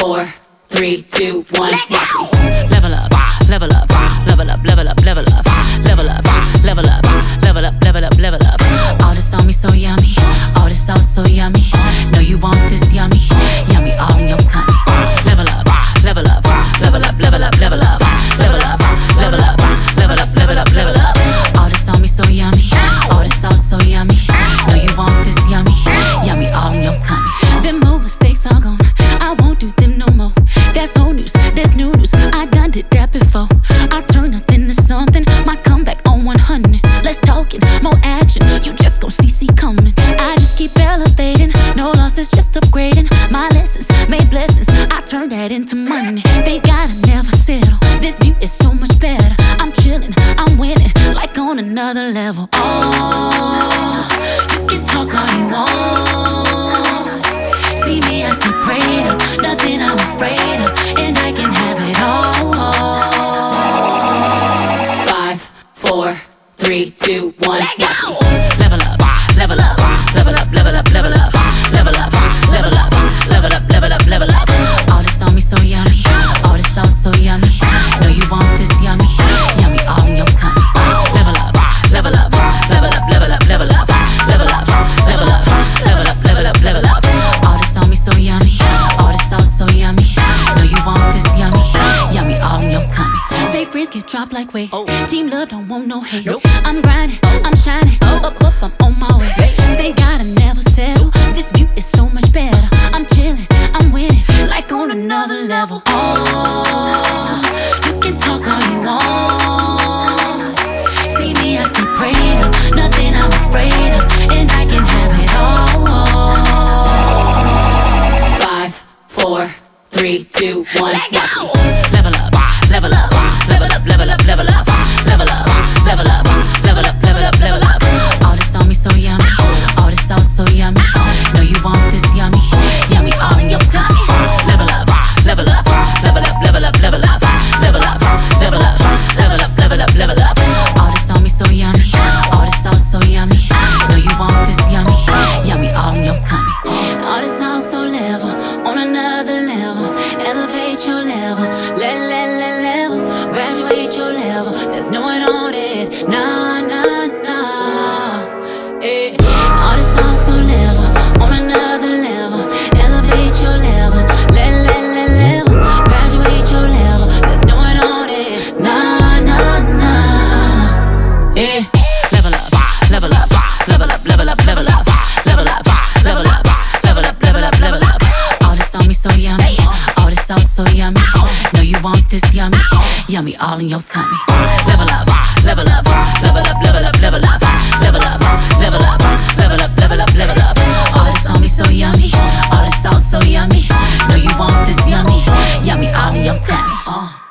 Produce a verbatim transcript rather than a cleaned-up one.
four, three, two, one. Let go. Level up, level up, level up, level up, level up, level up, level up, level up, level up, level up. All this on me so yummy, all this sauce so yummy. Know you want this yummy, yummy all in your tummy. Level up, level up, level up, level up, level up, level up, level up, level up, level up, level up. All this on me so yummy, all this sauce so yummy. Know you want this yummy, yummy all in your tummy. Them old mistakes are gone, I won't do them no more. That's old news, that's new news, I done did that before. I turn nothing to something, my comeback on one hundred. Less talking, more action, you just gon' see see coming. I just keep elevating, no losses, just upgrading. My lessons made blessings, I turn that into money. They gotta never settle, this view is so much better. I'm chilling, I'm winning, like on another level. Oh, you can talk all you want. See me, I stay prayed up, nothing I'm afraid of, and I can have it all. Five, four, three, two, one. Let go. Level up, level up, level up, level up, level up, level up, level up, level up, level up, level up. All this on me so yummy, all this sauce so yummy. Know you want this yummy, yummy all in your tummy. Level up, level up, level up, level up, level up, level up, level up, level up, level up, level up. All this on me so yummy, all this sauce so yummy. Know you want this yummy, yummy all in your tummy. Fake friends get dropped like weight. Team love don't want no hate. I'm grinding, I'm shining, up, up, I'm on my way. They gotta never settle, this view is so much better. I'm chilling, I'm winning, like on another level. Oh, you can talk all you want. See me, I stay prayed up, nothing I'm afraid of, and I can have it all. Five, four, three, two, one. Let go. Level up, level up, level up, level up, level up, level up, level up, level up, level up, level up. All this on me so yummy, all this sauce so yummy. Know you want this yummy, yummy all in your tummy. Level up, level up, level up, level up, level up, level up, level up, level up, level up, level up. All this on me so yummy, all this sauce so yummy. Know you want this yummy, yummy all in your tummy. All this sounds so level, on another level. Elevate your level, let, let, let level. Graduate your level, there's no one on it. Nah, nah, nah. Eh. All this sounds so level, on another level. Elevate your level, let, let, let level. Graduate your level, there's no one on it. Nah, nah, nah. Eh. Level up, level up, level up, level up, level up, level up, level up, level up, level up, level up. All this on me so yummy, all this sauce so yummy. Know you want this yummy, yummy all in your tummy. Level up, level up, level up, level up, level up, level up, level up, level up, level up, level up. All this on me so yummy, all this sauce so yummy. Know you want this yummy, yummy all in your tummy. Uh.